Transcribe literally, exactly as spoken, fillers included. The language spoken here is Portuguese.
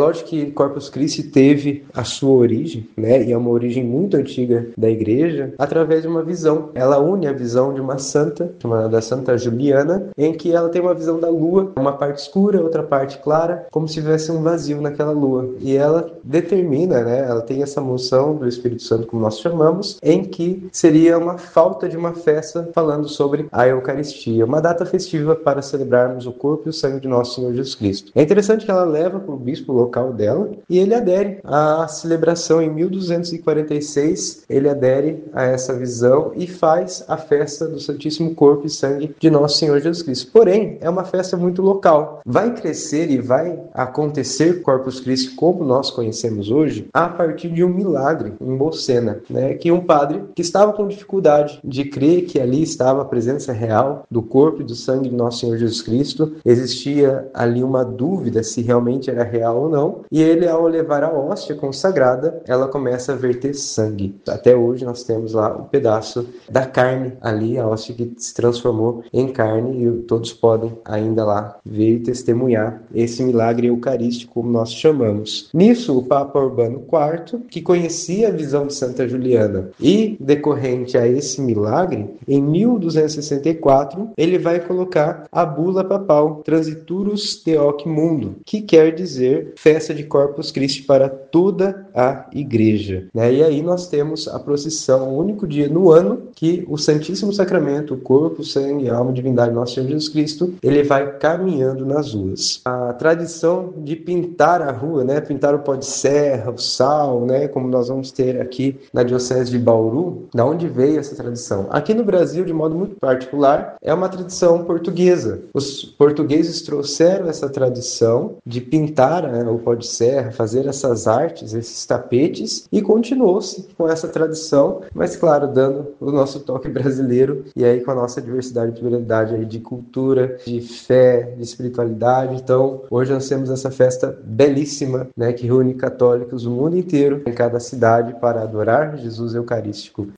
lógico que Corpus Christi teve a sua origem, né, e é uma origem muito antiga da igreja, através de uma visão. Ela une a visão de uma santa, chamada Santa Juliana, em que ela tem uma visão da lua, uma parte escura, outra parte clara, como se tivesse um vazio naquela lua. E ela determina, né, ela tem essa moção do Espírito Santo, como nós chamamos, em que seria uma falta de uma festa falando sobre a Eucaristia, uma data festiva para celebrarmos o corpo e o sangue de nosso Senhor Jesus Cristo. É interessante que ela leva para o bispo local dela e ele adere à celebração em mil duzentos e quarenta e seis, ele adere a essa visão e faz a festa do Santíssimo Corpo e Sangue de nosso Senhor Jesus Cristo. Porém, é uma festa muito local. Vai crescer e vai acontecer Corpus Christi como nós conhecemos hoje a partir de um milagre em Bolsena, né? Que um padre que estava com dificuldade de crer que ali estava a presença real do corpo e do sangue de nosso Senhor Jesus Cristo, existia ali uma dúvida se realmente era real ou não, e ele, ao levar a hóstia consagrada, ela começa a verter sangue. Até hoje nós temos lá um pedaço da carne ali, a hóstia que se transformou em carne, e todos podem ainda lá ver e testemunhar esse milagre eucarístico, como nós chamamos. Nisso, o Papa Urbano quarto, que conhecia a visão de Santa Juliana e decorrente a esse milagre, em mil duzentos e sessenta e quatro, ele vai colocar a bula papal Transiturus Deoque Mundo, que quer dizer festa de Corpus Christi para toda a igreja, né? E aí nós temos a procissão, o único dia no ano que o Santíssimo Sacramento, o corpo, o sangue, a alma e divindade de nosso Senhor Jesus Cristo, ele vai caminhando nas ruas. A tradição de pintar a rua, né? Pintar o pó de serra, o sal, né? Como nós vamos ter aqui na Diocese de Bauru, da onde veio essa tradição? Aqui no Brasil, de modo muito particular, é uma tradição portuguesa. Os portugueses trouxeram essa tradição de pintar, né, o pó de serra, fazer essas artes, esses tapetes, e continuou-se com essa tradição, mas claro, dando o nosso toque brasileiro, e aí com a nossa diversidade e pluralidade aí de cultura, de fé, de espiritualidade. Então, hoje nós temos essa festa belíssima, né, que reúne católicos do mundo inteiro, em cada cidade, para adorar Jesus Eucarístico.